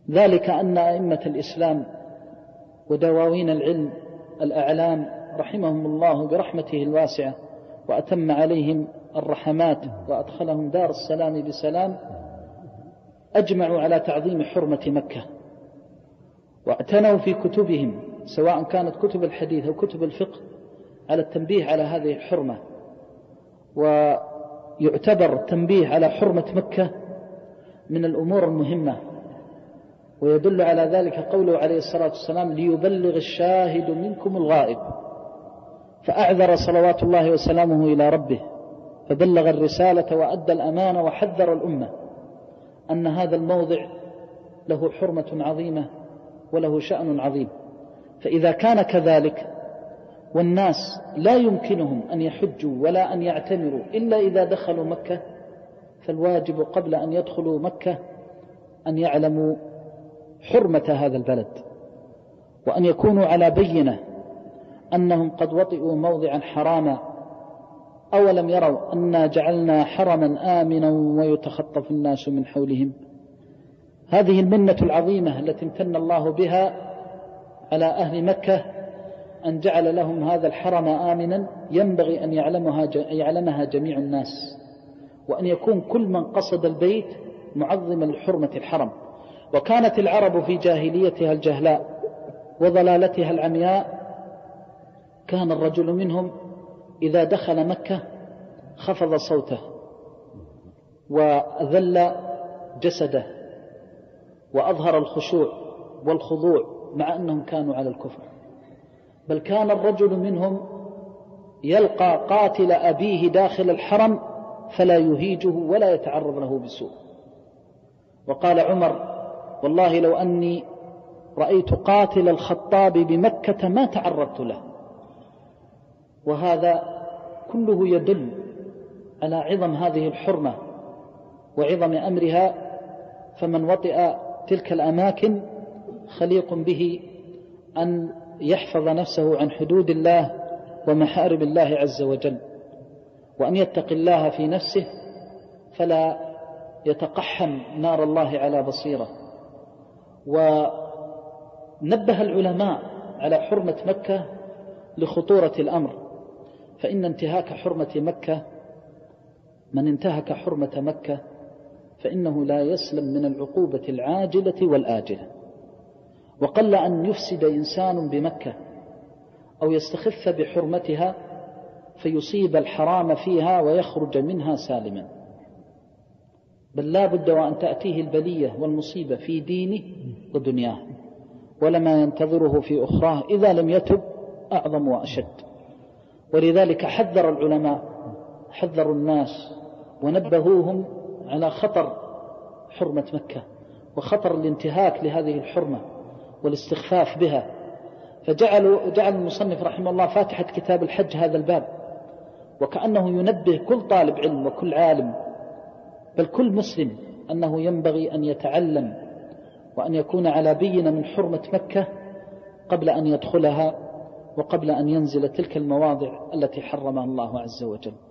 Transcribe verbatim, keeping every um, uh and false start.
ذلك أن أئمة الإسلام ودواوين العلم الأعلام رحمهم الله برحمته الواسعة وأتم عليهم الرحمات وأدخلهم دار السلام بسلام أجمعوا على تعظيم حرمة مكة، واعتنوا في كتبهم سواء كانت كتب الحديث أو كتب الفقه على التنبيه على هذه الحرمة. ويعتبر التنبيه على حرمة مكة من الأمور المهمة، ويدل على ذلك قوله عليه الصلاة والسلام: ليبلغ الشاهد منكم الغائب. فأعذر صلوات الله وسلامه إلى ربه فبلغ الرسالة وأدى الأمانة وحذر الأمة أن هذا الموضع له حرمة عظيمة وله شأن عظيم. فإذا كان كذلك والناس لا يمكنهم أن يحجوا ولا أن يعتمروا إلا إذا دخلوا مكة، فالواجب قبل أن يدخلوا مكة أن يعلموا حرمة هذا البلد، وأن يكونوا على بينة أنهم قد وطئوا موضعا حراما. أولم يروا أنا جعلنا حرما آمنا ويتخطف الناس من حولهم. هذه المنة العظيمة التي امتن الله بها على أهل مكة أن جعل لهم هذا الحرم آمنا، ينبغي أن يعلمها يعلمها جميع الناس، وأن يكون كل من قصد البيت معظما لحرمة الحرم. وكانت العرب في جاهليتها الجهلاء وضلالتها العمياء كان الرجل منهم إذا دخل مكة خفض صوته وأذل جسده وأظهر الخشوع والخضوع مع أنهم كانوا على الكفر. بل كان الرجل منهم يلقى قاتل أبيه داخل الحرم فلا يهيجه ولا يتعرض له بسوء. وقال عمر: والله لو أني رأيت قاتل الخطاب بمكة ما تعرضت له. وهذا كله يدل على عظم هذه الحرمة وعظم أمرها، فمن وطئ تلك الأماكن خليق به أن يحفظ نفسه عن حدود الله ومحارم الله عز وجل، وأن يتقي الله في نفسه فلا يتقحم نار الله على بصيرة. ونبه العلماء على حرمة مكة لخطورة الأمر، فإن انتهاك حرمة مكة من انتهك حرمة مكة فإنه لا يسلم من العقوبة العاجلة والآجلة. وقل أن يفسد إنسان بمكة أو يستخف بحرمتها فيصيب الحرام فيها ويخرج منها سالما، بل لا بد وأن تأتيه البلية والمصيبة في دينه ودنياه، ولما ينتظره في أخراه إذا لم يتب أعظم وأشد. ولذلك حذر العلماء حذروا الناس ونبهوهم على خطر حرمة مكة وخطر الانتهاك لهذه الحرمة والاستخفاف بها. فجعلوا جعل المصنف رحمه الله فاتحة كتاب الحج هذا الباب، وكأنه ينبه كل طالب علم وكل عالم بل كل مسلم أنه ينبغي أن يتعلم وأن يكون على بينة من حرمة مكة قبل أن يدخلها وقبل أن ينزل تلك المواضع التي حرمها الله عز وجل.